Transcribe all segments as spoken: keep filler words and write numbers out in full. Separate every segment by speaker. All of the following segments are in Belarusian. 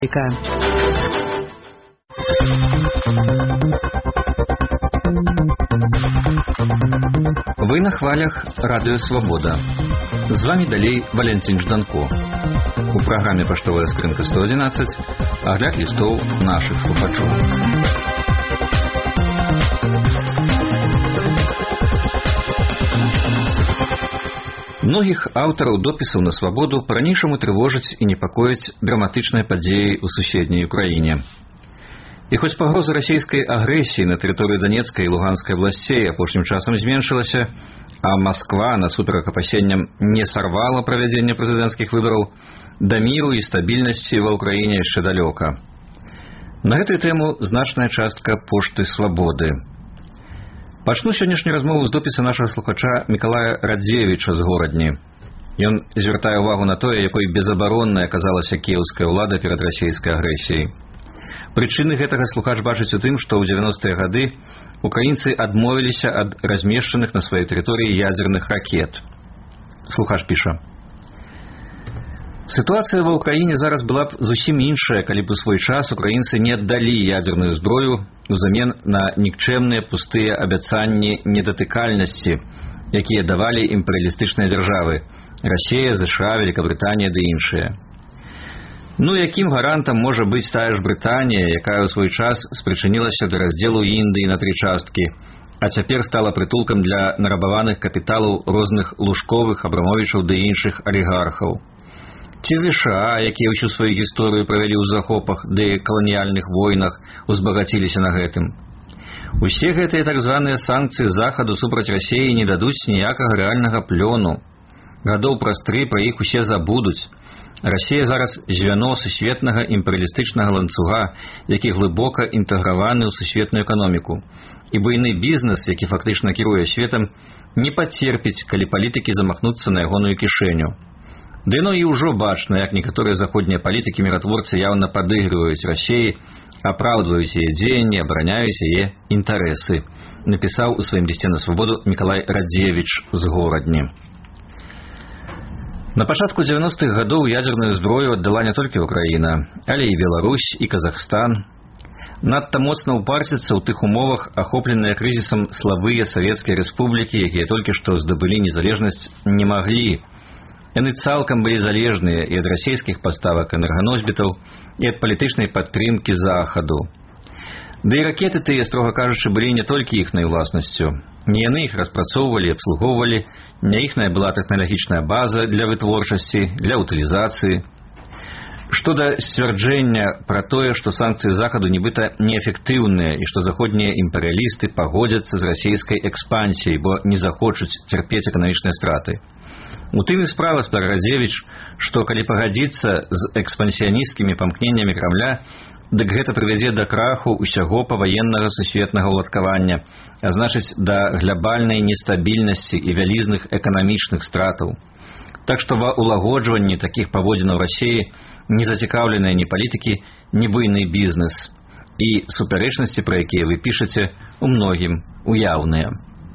Speaker 1: Вы на хвалях Радио Свобода. З вами далей Валентин Жданко. У праграме «Паштовая скрынка сто одиннадцать» агляд лістоў нашых слухачоў. Многіх аўтараў допісаў на свабоду па-ранейшаму трывожаць і непакоіць драматычныя падзеі ў суседняй Украіне. І хоць пагроза расійскай агрэсіі на тэрыторыі Данецкай і Луганскай абласцей апошнім часам зменшылася, а Масква насуперак апасенням не сарвала правядзенне прэзідэнцкіх выбараў, да міру і стабільнасці ва ўкраіне яшчэ далёка. На гэтую тэму значная частка пошты свабоды. Пачну сённяшнюю размову з допіса нашага слухача Мікалая Радзевіча з горадні. Ён звяртае ўвагу на тое, якой безабароннай аказалася кіеўская ўлада перад расійскай агрэсіяй. Прычыны гэтага слухач бачыць у тым, што ў дзевяностыя гады украінцы адмовіліся ад размешчаных на сваёй тэрыторыі ядзерных ракет. Слухач піша: «Сітуацыя ва ўкраіне зараз была б зусім іншая, калі б у свой час украінцы не аддалі ядзерную зброю узамен на нікчэмныя пустыя абяцанні недатыкальнасці, якія давалі імперыялістычныя дзяржавы – Расія, ЗША, Великабрытанія ды іншыя. Ну, якім гарантам можа быць тая ж Брытанія, якая ў свой час спрычынілася да раздзелу Індыі на тры часткі, а цяпер стала прытулкам для нарабаваных капіталаў розных лужковых абрамовічаў ды іншых алігархаў. Ці ЗША, якія ўсю сваю гісторыю правялі ў захопах ды каланіяльных войнах, узбагаціліся на гэтым. Усе гэтыя так званыя санкцыі захаду супраць Расіі не дадуць ніякага рэальнага плёну. Гадоў праз тры пра іх усе забудуць. Расія зараз звяно сусветнага імперыялістычнага ланцуга, які глыбока інтэграваны ў сусветную эканоміку. І буйны бізнес, які фактычна кіруе светам, не пацерпіць, калі палітыкі замахнуцца на ягоную кішэню. Ды яно і ўжо бачна, як некаторыя заходнія палітыкі-міратворцы яўна падыгрываюць Расіі, апраўдваюць яе дзеянні, абараняюць яе інтарэсы, напісаў у сваім лісце на свабоду Мікалай Радзевіч з горадні. На пачатку дзевяностых гадоў ядзерную зброю аддала не толькі Украіна, але і Беларусь, і Казахстан. Надта моцна ўпарціцца ў тых умовах, ахопленыя крызісам слабыя савецкія рэспублікі, якія толькі што здабылі незалежнасць, не маглі. Яны цалкам былі залежныя і ад расійскіх паставак энерганосьбітаў, і ад палітычнай падтрымкі захаду. Ды і ракеты тыя, строга кажучы, былі не толькі іхнай уласнасцю. Не яны іх распрацоўвалі і абслугоўвалі, не іхная была тэхналагічная база для вытворчасці, для утылізацыі. Што да сцвярджэння пра тое, што санкцыі захаду нібыта неэфектыўныя і што заходнія імперыялісты пагодзяцца з расійскай экспансіяй, бо не захочуць цярпець эканамічныя страты. У тым і справа, спар Радзевіч, што калі пагадзіцца з экспансіянісцкімі памкненнямі Крамля, дык гэта прывядзе да краху ўсяго паваеннага сусветнага ўладкавання, а значыць, да глябальнай нестабільнасці і вялізных эканамічных стратаў. Так што ва ўлагоджванні такіх паводзінаў Расіі не зацікаўленыя ні палітыкі, ні буйны бізнес. І супярэчнасці, пра якія вы пішаце, у многім уяўныя.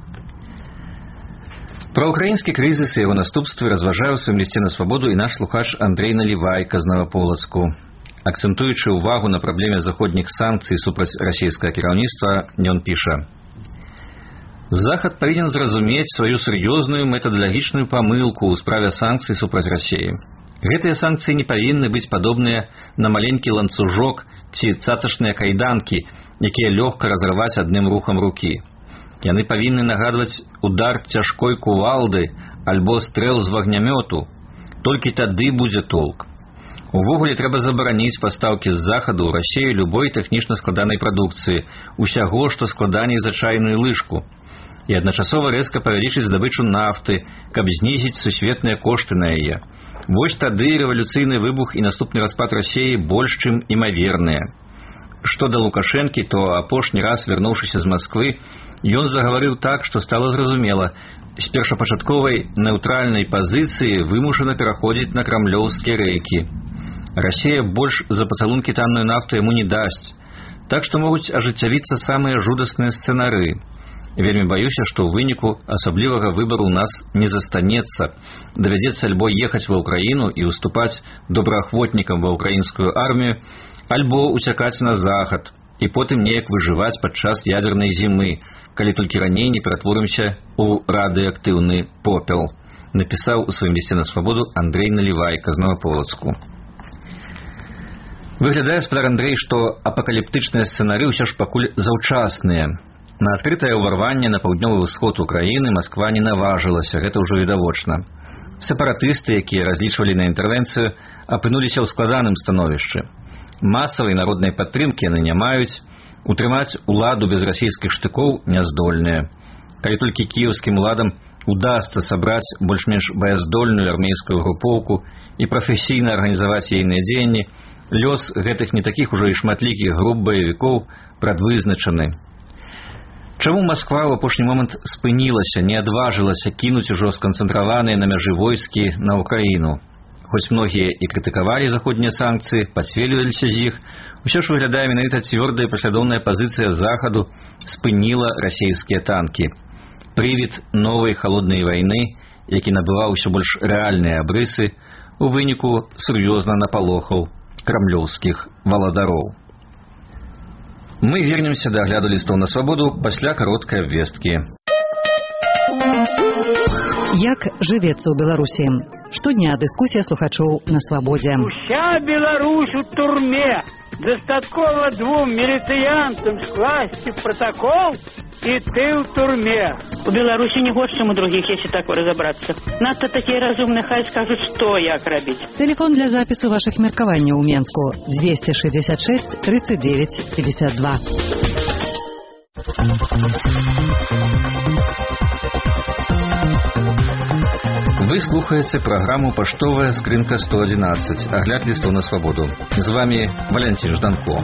Speaker 1: Пра ўкраінскі крызіс і яго наступствы разважае ў сваім лісце на свабоду і наш слухач Андрэй Налівайка з Новаполацку. Акцэнтуючы ўвагу на праблеме заходніх санкцый супраць расійскага кіраўніцтва, ён піша: «Захад павінен зразумець сваю сур'ёзную метадалагічную памылку ў справе санкцый супраць Расіі. Гэтыя санкцыі не павінны быць падобныя на маленькі ланцужок ці цацачныя кайданкі, якія лёгка разрываць адным рухам рукі. Яны павінны нагадваць удар цяжкой кувалды альбо стрэл з вагнямёту. Толькі тады будзе толк. Увогуле трэба забараніць пастаўкі з захаду ў Расію любой тэхнічна складанай прадукцыі, усяго, што складаней за чайную лыжку, і адначасова рэзка павялічыць здабычу нафты, каб знізіць сусветныя кошты на яе. Вось тады рэвалюцыйны выбух і наступны распад Расіі больш чым імаверныя. Што да Лукашэнкі, то апошні раз, вярнуўшыся з Масквы, ён загаварыў так, што стала зразумела, з першапачатковай неўтральнай пазіцыі вымушана пераходзіць на крамлёўскія рэйкі. Расія больш за пацалункі танную нафту яму не дасць, так што могуць ажыццявіцца самыя жудасныя сцэнары. Вельмі баюся, што ў выніку асаблівага выбару ў нас не застанецца. Давядзецца альбо ехаць ва ўкраіну і уступаць добраахвотнікам ва ўкраінскую армію, альбо уцякаць на захад і потым неяк выжываць падчас ядзернай зімы, калі толькі раней не ператворымся ў радыеактыўны попел, напісаў у сваім лісце на свабоду Андрей Налівайка з Новаполацку. Выглядае, спадар Андрей, што апакаліптычныя сцэнары ўсё ж пакуль заўчасныя. На адкрытае ўварванне на паўднёвы ўсход Украіны Масква не наважылася, гэта ўжо відавочна. Сепаратысты, якія разлічвалі на інтэрвенцыю, апынуліся ў складаным становішчы. Масавай народнай падтрымкі яны не маюць, утрымаць уладу без расійскіх штыкоў няздольныя. Калі толькі кіеўскім уладам удасца сабраць больш-менш баяздольную армейскую групоўку і прафесійна арганізаваць ейныя дзеянні, лёс гэтых не такіх ужо і шматлікіх груп баевікоў прадвызначаны. Чаму Масква ў апошні момант спынілася, не адважылася кінуць ужо сканцэнтраваныя на мяжы войскі на Ўкраіну? Хоць многія і крытыкавалі заходнія санкцыі, пацвеліваліся з іх, усё ж выглядае менавіта цвёрдая і паслядоўная пазіцыя Захаду спыніла расійскія танкі. Прывід новай халоднай вайны, які набываў усё больш рэальныя абрысы, у выніку сур'ёзна напалохаў крамлёўскіх валадароў. Мы вернемся да агляду лістоў на свабоду пасля кароткай абвесткі.
Speaker 2: Як жывецца ў Беларусі? Штодня дыскусія слухачоў на свабодзе.
Speaker 3: Уся Беларусь у турме. Дастаткова двум міліцыянтам скласці протокол, і ты ў турме.
Speaker 4: У Беларусі не горш, чым у другіх, если так разобраться. Надто такія разумныя, хай скажуць, што як рабіць.
Speaker 2: Телефон для запісу вашых меркаванняў у Менску двести шестьдесят шесть тридцать девять пятьдесят два.
Speaker 1: Вы слухаеце праграму «Паштовая скрынка сто одиннадцать», агляд лістоў на свабоду. З вами Валентин Жданко.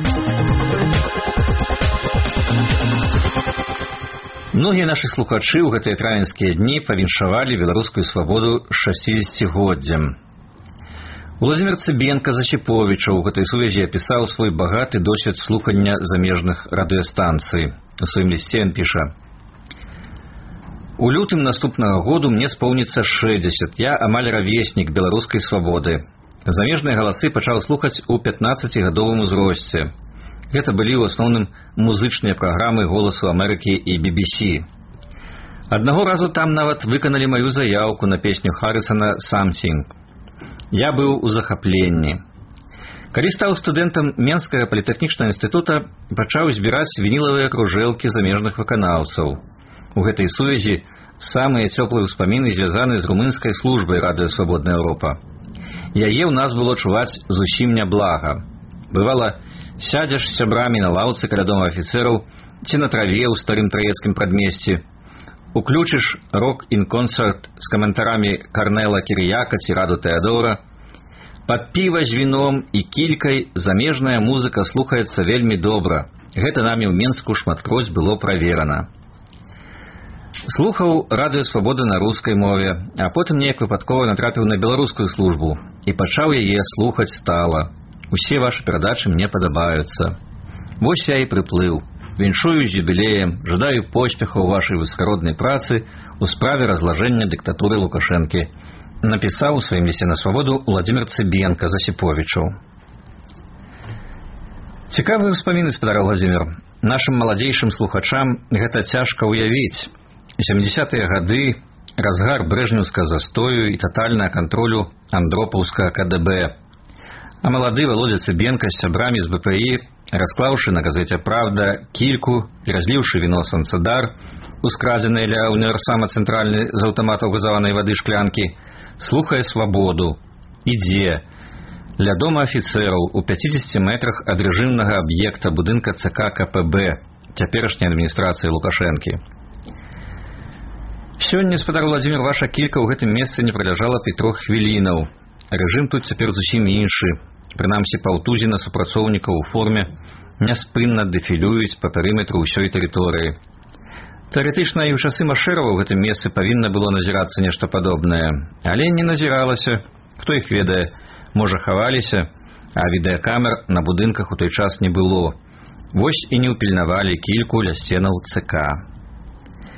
Speaker 1: Многія нашы слухачы ў гэтыя травеньскія дні павіншавалі беларускую свабоду шасцідзесяцігоддзям. Уладзімір Цыбенка з Асіповіча ў гэтай сувязі апісаў свой багаты досвед слухання замежных радыёстанцый. У сваім лісце ён піша: «У лютым наступнага году мне споўніцца шэсцьдзесят, я амаль равеснік беларускай свабоды. Замежныя галасы пачаў слухаць у пятнаццацігадовым узросце. Гэта былі ў асноўным музычныя праграмы «Голасу Амерыкі» і би би сі. Аднаго разу там нават выканалі маю заяўку на песню Харрысона «Something». Я быў у захапленні. Калі стаў студэнтам Менскага політэхнічнага інстытута, пачаў збіраць вінілавыя кружэлкі замежных выканаўцаў. У гэтай сувязі самыя цёплыя ўспаміны звязаны з румынскай службай радыё «Свабодная Еўропа». Яе ў нас было чуваць зусім няблага. Бывала, сядзеш з сябрамі на лаўцы каля дома афіцэраў ці на траве ў старым траецкім прадмесці, уключыш рок-ін-концерт з каментарамі Карнела Кірыяка ці Раду Тэадора, пад піва з віном і кількай замежная музыка слухаецца вельмі добра. Гэта намі ў Менску шматкроць было праверана. Слухаў радыё «Свабода» на рускай мове, а потым неяк выпадкова натрапіў на беларускую службу і пачаў яе слухаць стала. Усе вашы перадачы мне падабаюцца. Вось я і прыплыў. Віншую з юбілеем, жадаю поспеху ў вашай высакароднай працы у справе разлажэння дыктатуры Лукашэнкі, напісаў у сваім лісце на свабоду Уладзімір Цыбенка з Асіповічаў. Цікавыя ўспаміны, спадар Уладзімір. Нашым маладзейшым слухачам гэта цяжка ўявіць. сямдзесятыя гады, разгар брэжнеўскага застою і татальнага кантролю андропаўскага ка дэ бэ. А малады Володя Цыбенка з сябрамі з бэ пэ і, расклаўшы на газеце «Правда» кільку і разліўшы віно «Санцадар», ускрадзенае ля універсама цэнтральнай з аўтаматаў газаванай вады шклянкі, слухае «Свабоду». Ідзе ля дома афіцэраў у пяцідзесяці метрах ад рэжымнага аб'екта будынка цэ ка ка пэ бэ, цяперашняй адміністрацыі Лукашэнкі. Сёння, спадар Уладзімір, ваша кілька ў гэтым месцы не праляжала б і трох хвілінаў. Рэжым тут цяпер зусім іншы. Прынамсі, паўтузіна супрацоўнікаў у форме няспынна дэфілююць па перыметру ўсёй тэрыторыі. Тэарэтычна і ў часы Машэрава ў гэтым месцы павінна было назірацца нешта падобнае. Але не назіралася. Хто іх ведае? Можа, хаваліся, а відэакамер на будынках у той час не было. Вось і не ўпільнавалі кільку ля сценаў цэ ка.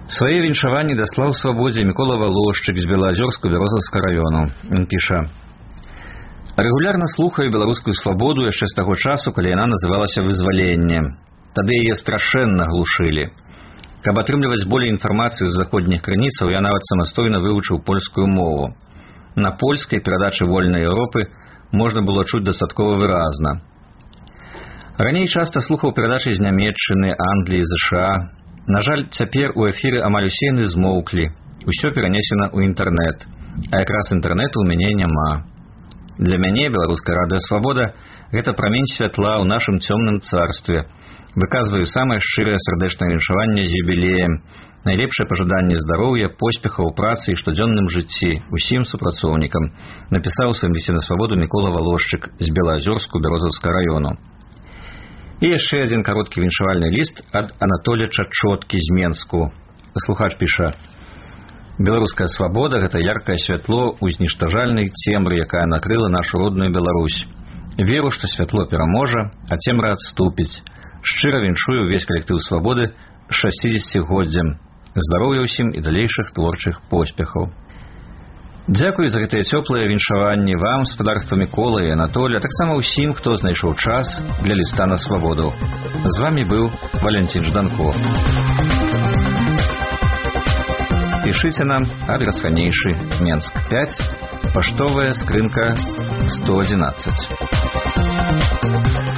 Speaker 1: Свае віншаванні даслаў свабодзе Мікола Валошчык з Белаазёрску Бярозаўскага раёну. Ён піша: «Рэгулярна слухаю беларускую свабоду яшчэ з таго часу, калі яна называлася «Вызваленне». Тады яе страшэнна глушылі. Каб атрымліваць болей інфармацыі з заходніх крыніцаў, я нават самастойна вывучыў польскую мову. На польскай перадачы вольнай Еўропы можна было чуць дастаткова выразна. Раней часта слухаў перадачы з Нямецчыны, Англіі, ЗША. На жаль, цяпер у эфіры амаль усе яны змоўклі. Усё перанесена ў інтэрнэт. А якраз інтэрнэту ў мяне няма. Для мяне беларуская радыё «Свабода» – гэта прамень святла ў нашым цёмным царстве. Выказваю самае шчырае сардэчнае віншаванне з юбілеем. Найлепшае пажаданне здароўя, поспехаў у працы і штодзённым жыцці усім супрацоўнікам. Напісаў у сваім лісце на свабоду Мікола Валошчык з Белаазёрску Бярозаўскага раёну. І яшчэ адзін кароткі віншавальны ліст ад Анатолія Чачоткі з Менску. Слухач піша: «Беларуская свабода – гэта яркае святло ў зніштажальнай цемры, якая накрыла нашу родную Беларусь. Веру, што святло пераможа, а цемра адступіць. Шчыра віншую ўвесь калектыў свабоды шасцідзесяцігоддзям. Здароўя ўсім і далейшых творчых поспехаў». Дзякуй за гэтыя цёплыя віншаванні вам, гаспадарства Мікола і Анатолія, а таксама ўсім, хто знайшоў час для ліста на свабоду. З вамі быў Валянцін Жданко. Пішыце нам, адрес ранейшы, Менск пяць, паштовая скрынка сто адзінаццаць.